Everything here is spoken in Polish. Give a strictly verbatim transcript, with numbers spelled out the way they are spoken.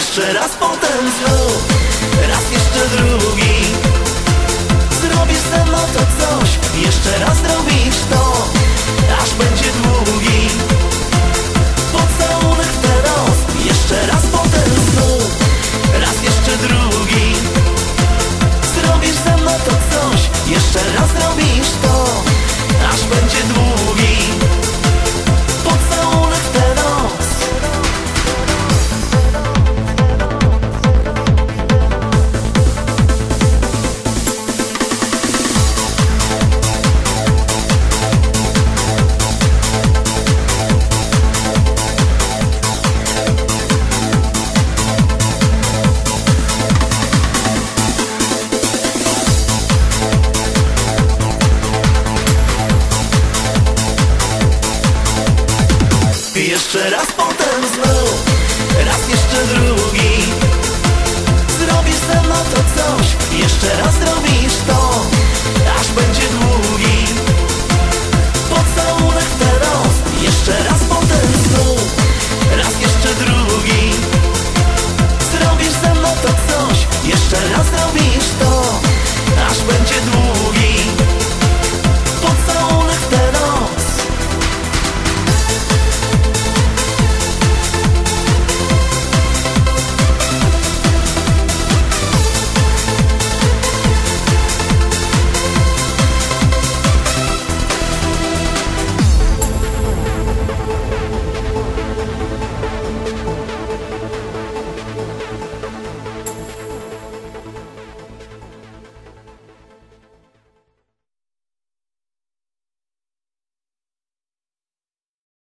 Jeszcze raz, potem znów, raz jeszcze drugi. Zrobisz ze mną to coś, jeszcze raz zrobisz to, aż będzie długi pocałunek w tę noc. Jeszcze raz, potem znów, raz jeszcze drugi. Zrobisz ze mną to coś, jeszcze raz zrobisz to, aż będzie długi pocałunek w tę noc. Jeszcze raz, potem znów, raz jeszcze drugi. Zrobisz ze mną to coś, jeszcze raz zrobisz to, aż będzie